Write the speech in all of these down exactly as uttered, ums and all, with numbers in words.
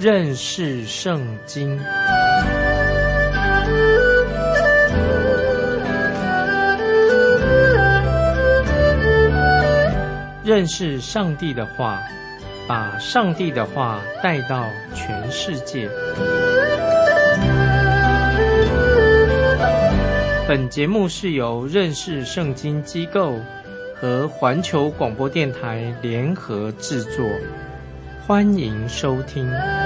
认识圣经。认识上帝的话，把上帝的话带到全世界。本节目是由认识圣经机构和环球广播电台联合制作，欢迎收听。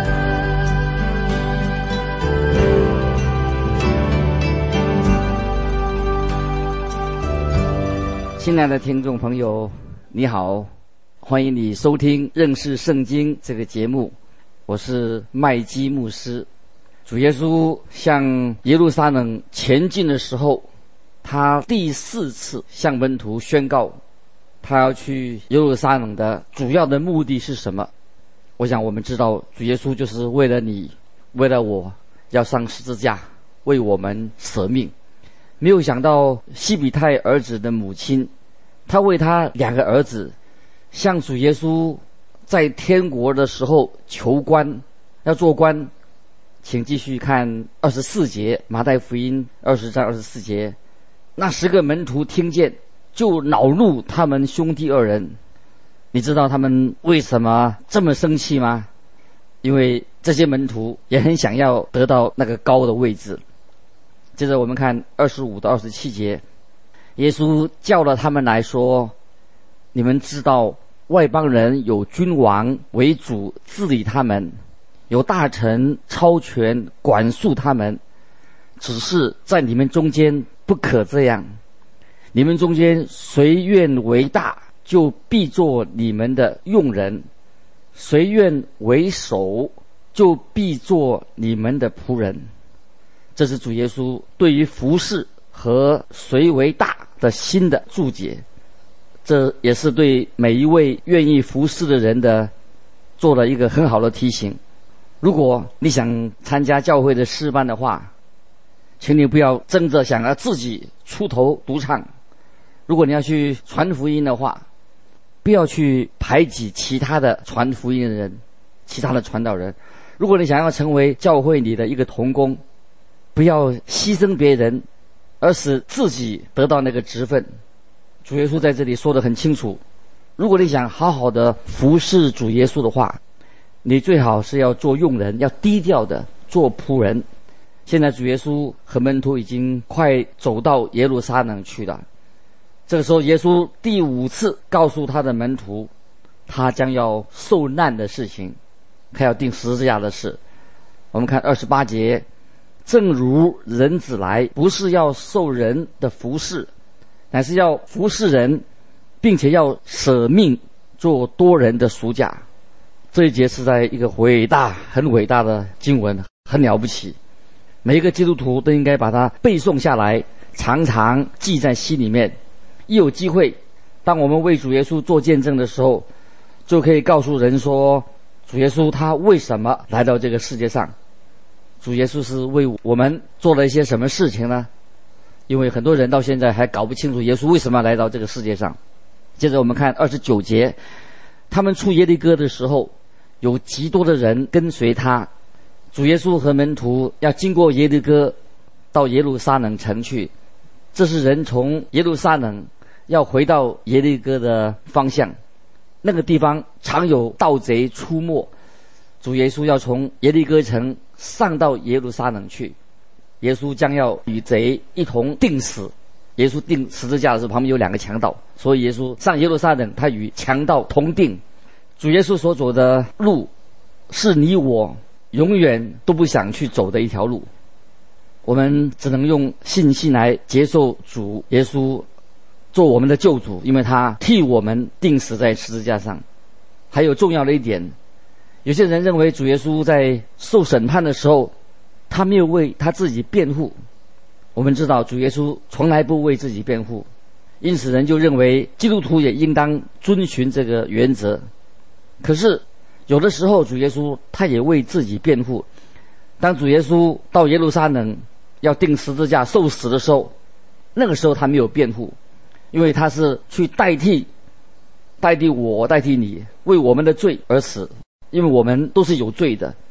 亲爱的听众朋友，你好，欢迎你收听认识圣经这个节目，我是麦基牧师。主耶稣向耶路撒冷前进的时候，他第四次向门徒宣告他要去耶路撒冷的主要的目的是什么。我想我们知道，主耶稣就是为了你，为了我，要上十字架为我们舍命。没有想到西比泰儿子的母亲，他为他两个儿子向主耶稣在天国的时候求官，要做官。请继续看二十四节，马太福音二十章二十四节。那十个门徒听见，就恼怒他们兄弟二人。你知道他们为什么这么生气吗？因为这些门徒也很想要得到那个高的位置。接着我们看二十五到二十七节，耶稣叫了他们来说，你们知道外邦人有君王为主治理他们，有大臣超权管束他们，只是在你们中间不可这样。你们中间谁愿为大，就必做你们的用人；谁愿为首，就必做你们的仆人。这是主耶稣对于服事和谁为大的新的注解，这也是对每一位愿意服事的人的做了一个很好的提醒。如果你想参加教会的诗班的话，请你不要争着想要自己出头独唱。如果你要去传福音的话，不要去排挤其他的传福音的人，其他的传道人。如果你想要成为教会里的一个同工，不要牺牲别人，而使自己得到那个职分。主耶稣在这里说得很清楚，如果你想好好的服侍主耶稣的话，你最好是要做用人，要低调的做仆人。现在主耶稣和门徒已经快走到耶路撒冷去了。这个时候耶稣第五次告诉他的门徒，他将要受难的事情，他要钉十字架的事。我们看二十八节，正如人子来，不是要受人的服侍，乃是要服侍人，并且要舍命做多人的赎价。这一节是在一个伟大很伟大的经文，很了不起，每一个基督徒都应该把它背诵下来，常常记在心里面。一有机会，当我们为主耶稣做见证的时候，就可以告诉人说，主耶稣他为什么来到这个世界上，主耶稣是为我们做了一些什么事情呢？因为很多人到现在还搞不清楚耶稣为什么来到这个世界上。接着我们看二十九节，他们出耶利哥的时候，有极多的人跟随他。主耶稣和门徒要经过耶利哥到耶路撒冷城去，这是人从耶路撒冷要回到耶利哥的方向。那个地方常有盗贼出没，主耶稣要从耶利哥城上到耶路撒冷去，耶稣将要与贼一同钉死。耶稣钉十字架的时候，旁边有两个强盗，所以耶稣上耶路撒冷，他与强盗同钉。主耶稣所走的路，是你我永远都不想去走的一条路。我们只能用信心来接受主耶稣做我们的救主，因为他替我们钉死在十字架上。还有重要的一点，有些人认为主耶稣在受审判的时候，他没有为他自己辩护。我们知道主耶稣从来不为自己辩护，因此人就认为基督徒也应当遵循这个原则。可是有的时候主耶稣他也为自己辩护。当主耶稣到耶路撒冷要钉十字架受死的时候，那个时候他没有辩护，因为他是去代替代替我代替你为我们的罪而死，因为我们都是有罪的。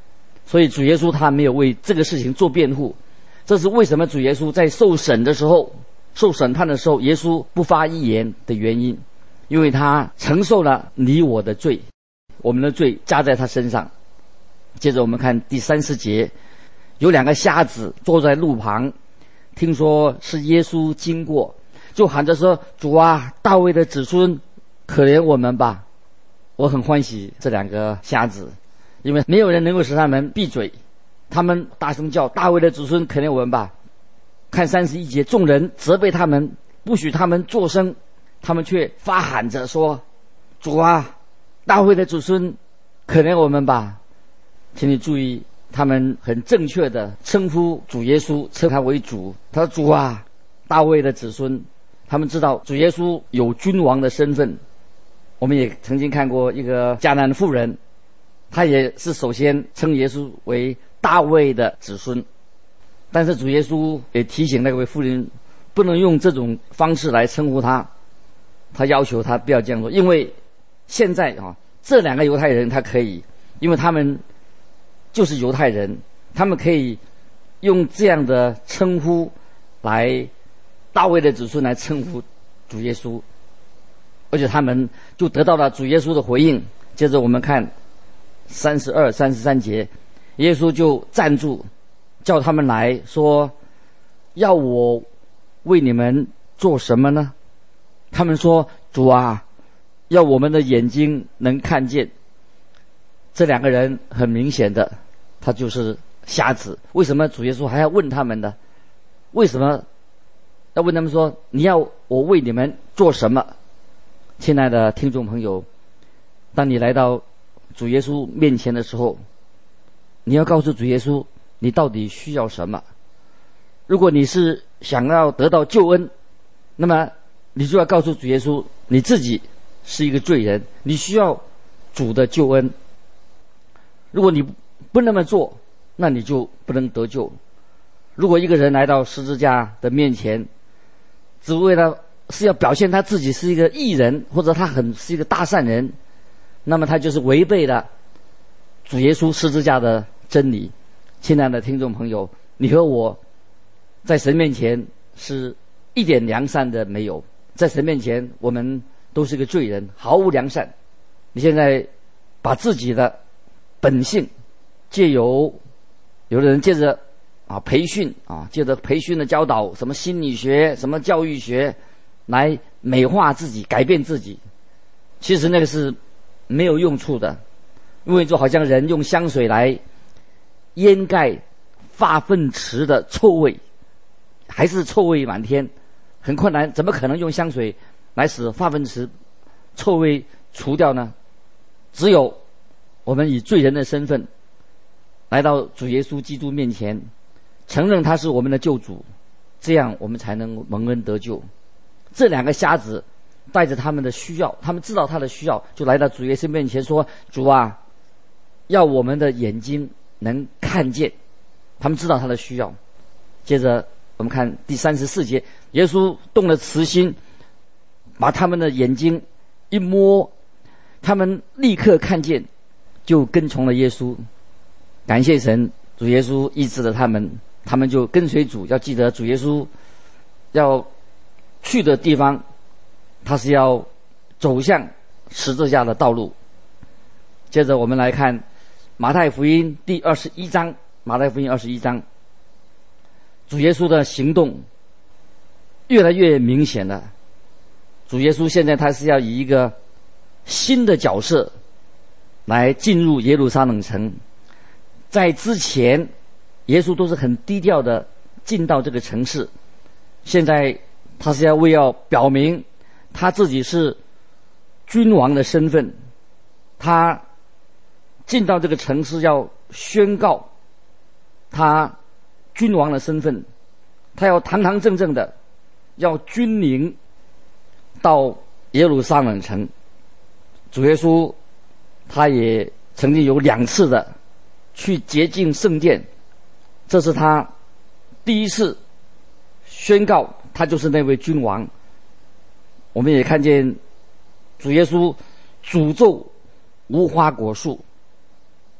所以主耶稣他没有为这个事情做辩护。这是为什么主耶稣在受审的时候，受审判的时候，耶稣不发一言的原因，因为他承受了你我的罪，我们的罪加在他身上。接着我们看第三十节，有两个瞎子坐在路旁，听说是耶稣经过，就喊着说：主啊，大卫的子孙，可怜我们吧。我很欢喜这两个瞎子，因为没有人能够使他们闭嘴，他们大声叫：大卫的子孙，可怜我们吧。看三十一节，众人责备他们，不许他们作声，他们却发喊着说：主啊，大卫的子孙，可怜我们吧。请你注意，他们很正确的称呼主耶稣，称他为主。他说：主啊，大卫的子孙。他们知道主耶稣有君王的身份。我们也曾经看过一个迦南妇人，她也是首先称耶稣为大卫的子孙。但是主耶稣也提醒那位妇人，不能用这种方式来称呼他，他要求他不要这样做，因为现在啊，这两个犹太人他可以，因为他们就是犹太人，他们可以用这样的称呼来大卫的子孙来称呼主耶稣，而且他们就得到了主耶稣的回应。接着我们看三十二、三十三节，耶稣就站住，叫他们来说：要我为你们做什么呢？他们说：主啊，要我们的眼睛能看见。这两个人很明显的，他就是瞎子。为什么主耶稣还要问他们呢？为什么要问他们说：你要我为你们做什么？亲爱的听众朋友，当你来到主耶稣面前的时候，你要告诉主耶稣你到底需要什么。如果你是想要得到救恩，那么你就要告诉主耶稣你自己是一个罪人，你需要主的救恩。如果你不那么做，那你就不能得救。如果一个人来到十字架的面前，只为了是要表现他自己是一个义人，或者他很是一个大善人，那么他就是违背了主耶稣十字架的真理。亲爱的听众朋友，你和我在神面前是一点良善的没有，在神面前我们都是个罪人，毫无良善。你现在把自己的本性借由有的人借着啊培训啊借着培训的教导，什么心理学什么教育学来美化自己，改变自己，其实那个是没有用处的。因为就好像人用香水来掩盖发粪池的臭味，还是臭味满天，很困难，怎么可能用香水来使发粪池臭味除掉呢？只有我们以罪人的身份来到主耶稣基督面前，承认他是我们的救主，这样我们才能蒙恩得救。这两个瞎子带着他们的需要，他们知道他的需要，就来到主耶稣面前说：主啊，要我们的眼睛能看见。他们知道他的需要。接着我们看第三十四节，耶稣动了慈心，把他们的眼睛一摸，他们立刻看见，就跟从了耶稣。感谢神，主耶稣医治了他们，他们就跟随主。要记得主耶稣要去的地方，他是要走向十字架的道路。接着我们来看马太福音第二十一章，马太福音二十一章，主耶稣的行动越来越明显了。主耶稣现在他是要以一个新的角色来进入耶路撒冷城。在之前耶稣都是很低调的进到这个城市，现在他是要为要表明他自己是君王的身份，他进到这个城市要宣告他君王的身份，他要堂堂正正的要君临到耶路撒冷城。主耶稣他也曾经有两次的去洁净圣殿，这是他第一次宣告他就是那位君王。我们也看见主耶稣诅咒无花果树，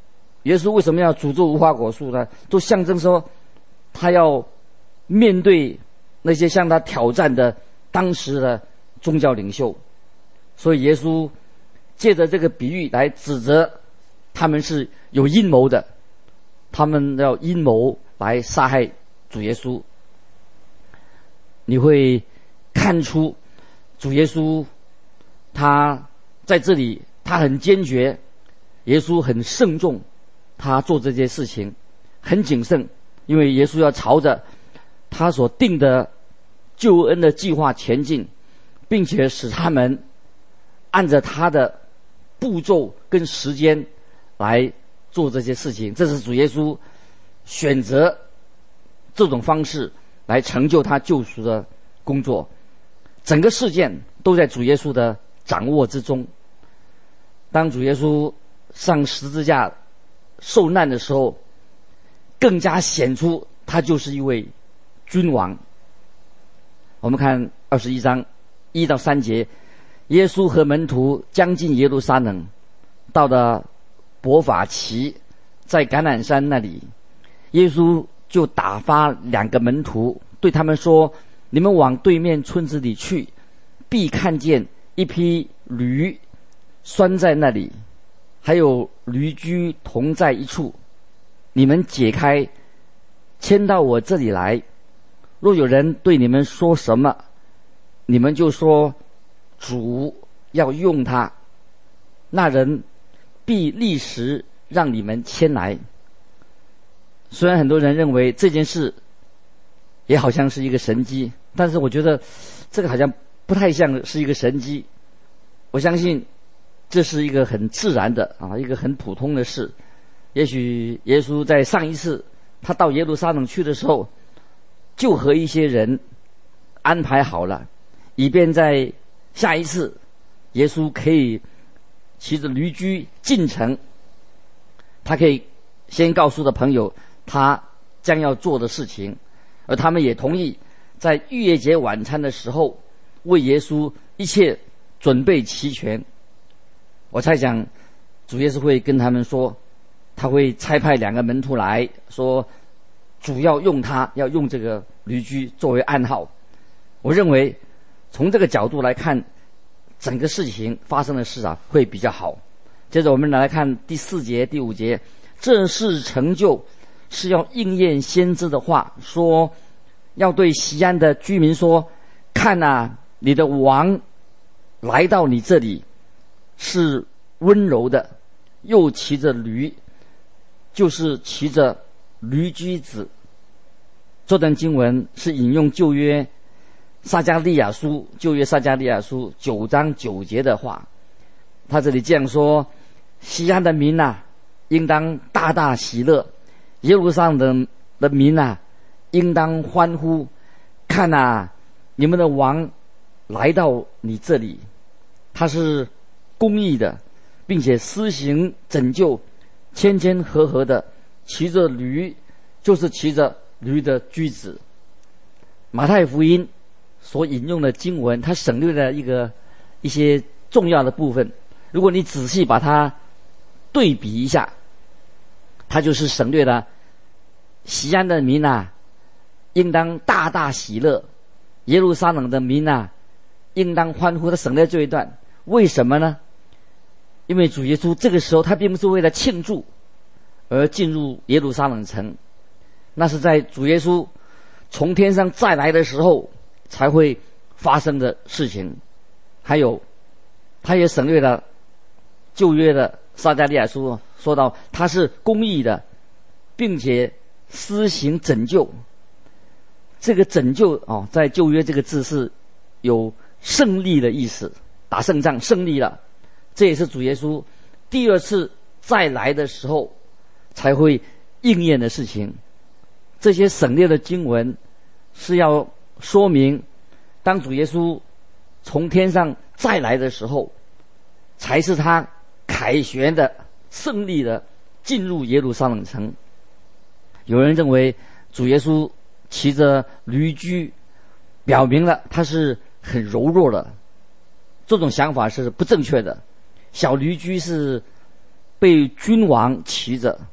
耶稣为什么要诅咒无花果树呢？都象征说他要面对那些向他挑战的当时的宗教领袖，所以耶稣借着这个比喻来指责他们是有阴谋的，他们要阴谋来杀害主耶稣。你会看出主耶稣他在这里他很坚决，耶稣很慎重，他做这件事情很谨慎，因为耶稣要朝着他所定的救恩的计划前进，并且使他们按着他的步骤跟时间来做这些事情。这是主耶稣选择这种方式来成就他救赎的工作，整个事件都在主耶稣的掌握之中。当主耶稣上十字架受难的时候，更加显出他就是一位君王。我们看二十一章一到三节，耶稣和门徒将近耶路撒冷，到了伯法其，在橄榄山那里，耶稣就打发两个门徒，对他们说：你们往对面村子里去，必看见一匹驴拴在那里，还有驴驹同在一处，你们解开，牵到我这里来。若有人对你们说什么，你们就说主要用他，那人必立时让你们牵来。虽然很多人认为这件事也好像是一个神迹，但是我觉得这个好像不太像是一个神迹。我相信这是一个很自然的啊，一个很普通的事。也许耶稣在上一次他到耶路撒冷去的时候，就和一些人安排好了，以便在下一次耶稣可以骑着驴驹进城，他可以先告诉的朋友他将要做的事情，而他们也同意在逾越节晚餐的时候为耶稣一切准备齐全。我猜想主耶稣会跟他们说，他会差派两个门徒来说，主要用他，要用这个驴驹作为暗号。我认为从这个角度来看，整个事情发生的事啊会比较好。接着我们来看第四节第五节，这事成就是要应验先知的话，说要对西安的居民说，看啊，你的王来到你这里，是温柔的，又骑着驴，就是骑着驴驹子。这段经文是引用旧约撒迦利亚书旧约撒迦利亚书九章九节的话。他这里这样说：西安的民啊，应当大大喜乐，耶路撒冷的的民啊，应当欢呼。看啊，你们的王来到你这里，他是公义的，并且施行拯救，谦谦和和的骑着驴，就是骑着驴的驹子。马太福音所引用的经文，它省略了一个一些重要的部分，如果你仔细把它对比一下，它就是省略了西安的民啊，应当大大喜乐，耶路撒冷的民啊，应当欢呼。他省略这一段，为什么呢？因为主耶稣这个时候他并不是为了庆祝而进入耶路撒冷城，那是在主耶稣从天上再来的时候才会发生的事情。还有他也省略了旧约的撒迦利亚书说到他是公义的，并且施行拯救。这个拯救哦，在旧约这个字是有胜利的意思，打胜仗胜利了。这也是主耶稣第二次再来的时候才会应验的事情。这些省略的经文是要说明，当主耶稣从天上再来的时候，才是他凯旋的胜利的进入耶路撒冷城。有人认为主耶稣骑着驴驹，表明了他是很柔弱的，这种想法是不正确的。小驴驹是被君王骑着，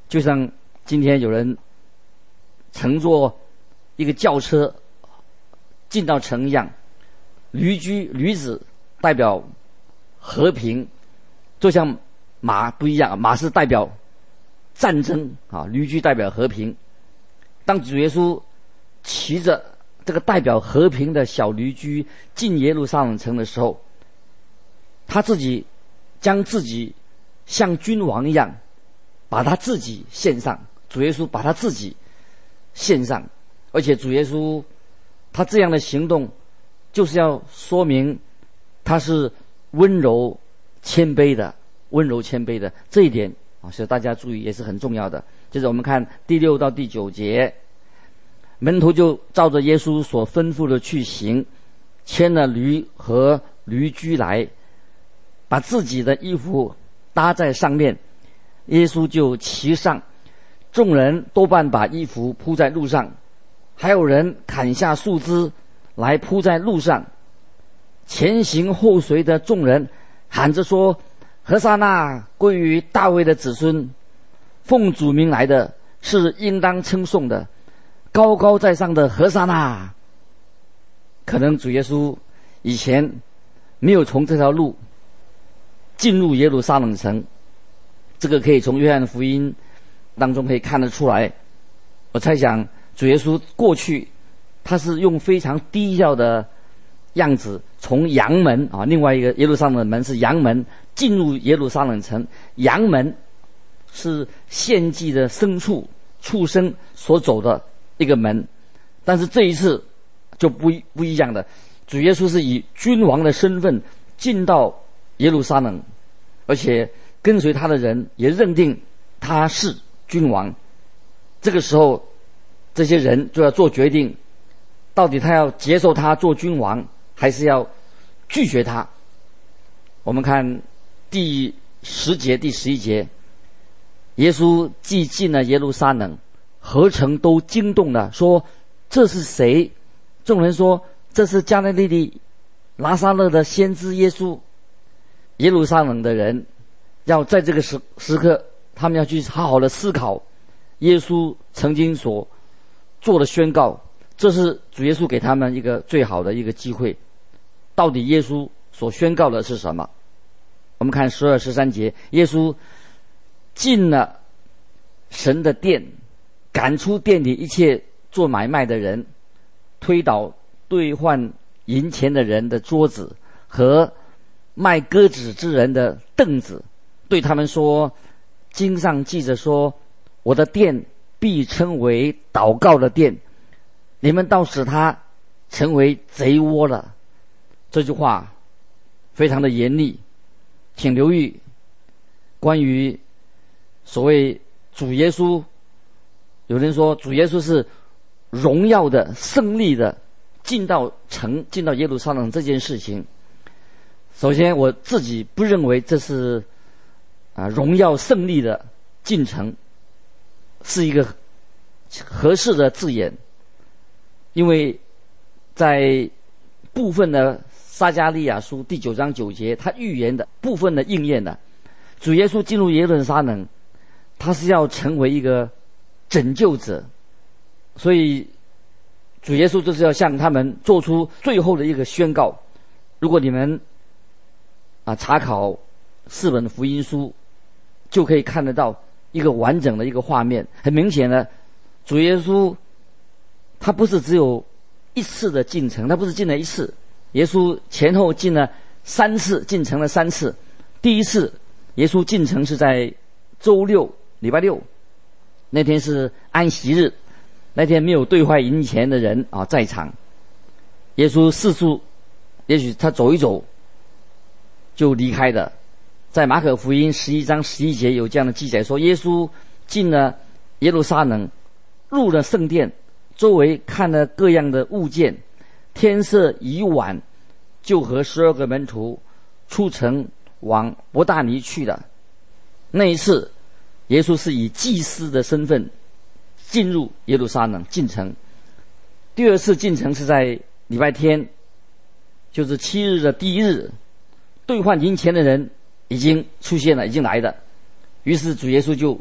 就像今天有人乘坐一个轿车进到城一样，驴驹驴子代表和平，就像马不一样，马是代表战争啊，驴驹代表和平。当主耶稣骑着这个代表和平的小驴驹进耶路撒冷城的时候，他自己将自己像君王一样把他自己献上，主耶稣把他自己献上，而且主耶稣他这样的行动就是要说明他是温柔谦卑的，温柔谦卑的这一点啊，所以大家注意也是很重要的。接着我们看第六到第九节，门徒就照着耶稣所吩咐的去行，牵了驴和驴驹来，把自己的衣服搭在上面，耶稣就骑上，众人多半把衣服铺在路上，还有人砍下树枝来铺在路上。前行后随的众人喊着说：和散那，归于大卫的子孙，奉主名来的是应当称颂的，高高在上的和散那。可能主耶稣以前没有从这条路进入耶路撒冷城，这个可以从约翰福音当中可以看得出来。我猜想主耶稣过去他是用非常低调的样子从阳门啊，另外一个耶路撒冷的门是阳门，进入耶路撒冷城。阳门是献祭的牲畜畜生所走的一个门，但是这一次就不不一样的，主耶稣是以君王的身份进到耶路撒冷，而且跟随他的人也认定他是君王。这个时候这些人就要做决定，到底他要接受他做君王，还是要拒绝他。我们看第十节第十一节，耶稣既进了耶路撒冷，何城都惊动了，说这是谁？众人说这是加利利的拿撒勒的先知耶稣。耶路撒冷的人要在这个时时刻，他们要去好好的思考耶稣曾经所做的宣告，这是主耶稣给他们一个最好的一个机会。到底耶稣所宣告的是什么？我们看十二十三节，耶稣进了神的殿，赶出店里一切做买卖的人，推倒兑换银钱的人的桌子和卖鸽子之人的凳子，对他们说：经上记着说，我的殿必称为祷告的殿，你们倒使它成为贼窝了。这句话非常的严厉，请留意关于所谓主耶稣，有人说主耶稣是荣耀的胜利的进到城进到耶路撒冷这件事情。首先我自己不认为这是啊荣耀胜利的进城是一个合适的字眼，因为在部分的撒迦利亚书第九章九节，他预言的部分的应验的，主耶稣进入耶路撒冷，他是要成为一个拯救者，所以主耶稣就是要向他们做出最后的一个宣告。如果你们啊查考四本福音书，就可以看得到一个完整的一个画面。很明显的，主耶稣他不是只有一次的进城，他不是进了一次，耶稣前后进了三次，进城了三次。第一次耶稣进城是在周六礼拜六，那天是安息日，那天没有兑换银钱的人啊在场。耶稣四处，也许他走一走就离开的。在马可福音十一章十一节有这样的记载说，耶稣进了耶路撒冷，入了圣殿，周围看了各样的物件，天色已晚，就和十二个门徒出城往伯大尼去了。那一次耶稣是以祭司的身份进入耶路撒冷进城。第二次进城是在礼拜天，就是七日的第一日，兑换银钱的人已经出现了，已经来了。于是主耶稣就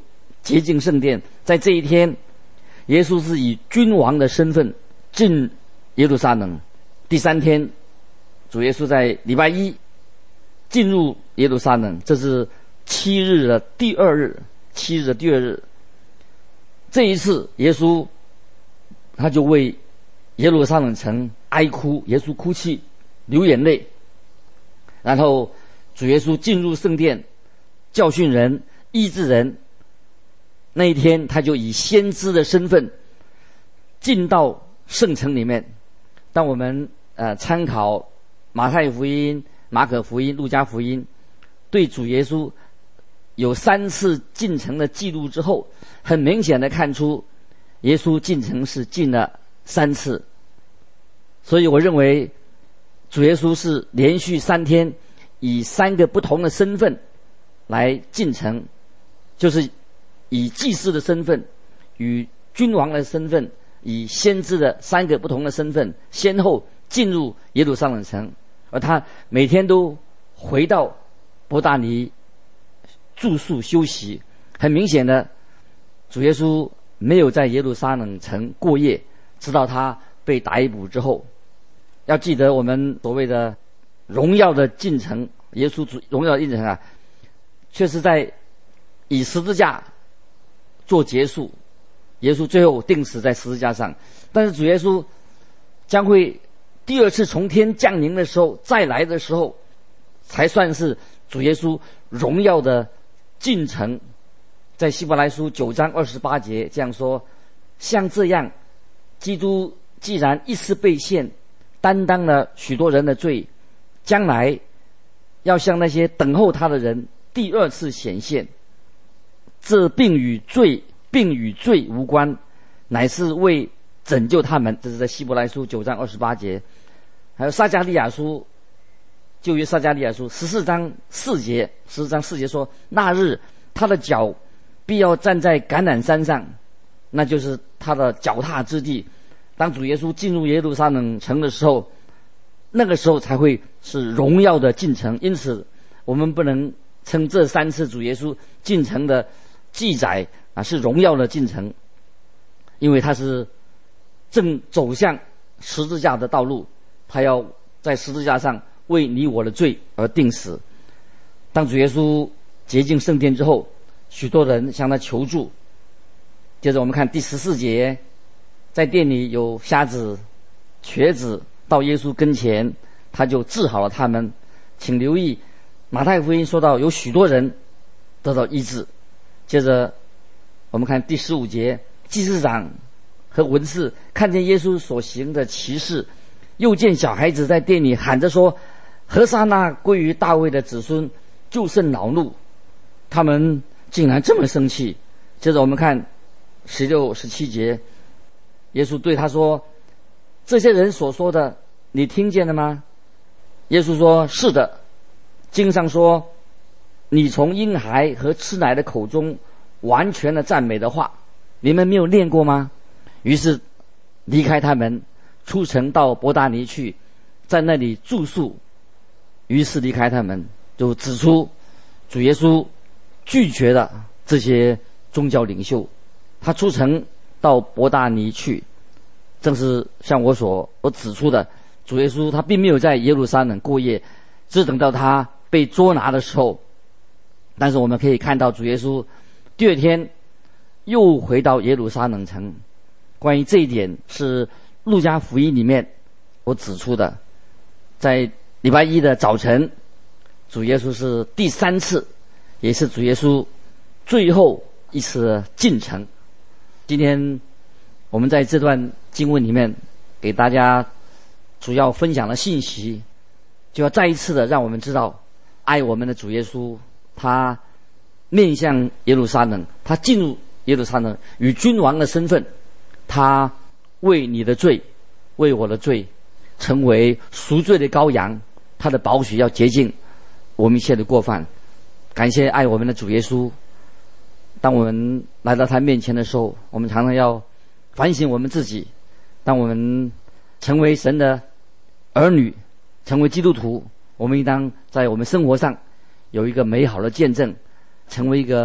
洁净圣殿。在这一天，耶稣是以君王的身份进耶路撒冷。第三天，主耶稣在礼拜一进入耶路撒冷，这是七日的第二日，七日的第二日。这一次，耶稣他就为耶路撒冷城哀哭，耶稣哭泣流眼泪。然后主耶稣进入圣殿教训人医治人，那一天他就以先知的身份进到圣城里面。当我们呃参考马太福音、马可福音、路加福音，对主耶稣有三次进城的记录之后，很明显的看出耶稣进城是进了三次。所以我认为主耶稣是连续三天以三个不同的身份来进城，就是以祭司的身份、与君王的身份、以先知的三个不同的身份，先后进入耶路撒冷城。而他每天都回到伯大尼住宿休息。很明显的，主耶稣没有在耶路撒冷城过夜，直到他被逮捕之后。要记得我们所谓的荣耀的进程，耶稣主荣耀的进程啊，却是在以十字架做结束。耶稣最后钉死在十字架上，但是主耶稣将会第二次从天降临的时候，再来的时候，才算是主耶稣荣耀的进程。在希伯来书九章二十八节这样说：像这样，基督既然一次被献，担当了许多人的罪，将来要向那些等候他的人第二次显现。这并与罪并与罪无关，乃是为拯救他们。这是在希伯来书九章二十八节。还有撒迦利亚书，旧约撒迦利亚书十四章四节，十四章四节说：那日他的脚必要站在橄榄山上，那就是他的脚踏之地。当主耶稣进入耶路撒冷城的时候，那个时候才会是荣耀的进城。因此我们不能称这三次主耶稣进城的记载啊是荣耀的进城，因为他是正走向十字架的道路，他要在十字架上为你我的罪而定死。当主耶稣洁净圣殿之后，许多人向他求助。接着我们看第十四节，在店里有瞎子、瘸子到耶稣跟前，他就治好了他们。请留意马太福音说到有许多人得到医治。接着我们看第十五节，祭司长和文士看见耶稣所行的奇事，又见小孩子在店里喊着说：何沙那归于大卫的子孙，就甚恼怒。他们竟然这么生气。接着我们看十六、十七节，耶稣对他说：这些人所说的，你听见了吗？耶稣说：是的。经上说，你从婴孩和吃奶的口中完全的赞美的话，你们没有念过吗？于是离开他们，出城到伯大尼去，在那里住宿。于是离开他们，就指出主耶稣拒绝了这些宗教领袖。他出城到伯大尼去，正是像我所我指出的，主耶稣他并没有在耶路撒冷过夜，只等到他被捉拿的时候。但是我们可以看到主耶稣第二天又回到耶路撒冷城。关于这一点是路加福音里面我指出的。在礼拜一的早晨，主耶稣是第三次，也是主耶稣最后一次进城。今天我们在这段经文里面给大家主要分享的信息，就要再一次的让我们知道，爱我们的主耶稣他面向耶路撒冷，他进入耶路撒冷与君王的身份，他为你的罪，为我的罪，成为赎罪的羔羊，他的宝血要洁净我们一切的过犯。感谢爱我们的主耶稣。当我们来到他面前的时候，我们常常要反省我们自己。当我们成为神的儿女，成为基督徒，我们应当在我们生活上有一个美好的见证，成为一个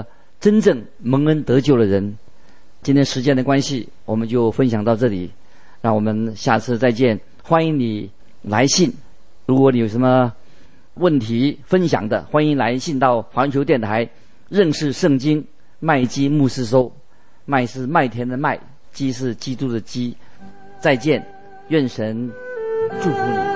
真正蒙恩得救的人。今天时间的关系，我们就分享到这里，让我们下次再见。欢迎你来信，如果你有什么问题分享的，欢迎来信到环球电台认识圣经麦基牧师收。麦是麦田的麦，基是基督的基。再见，愿神祝福你。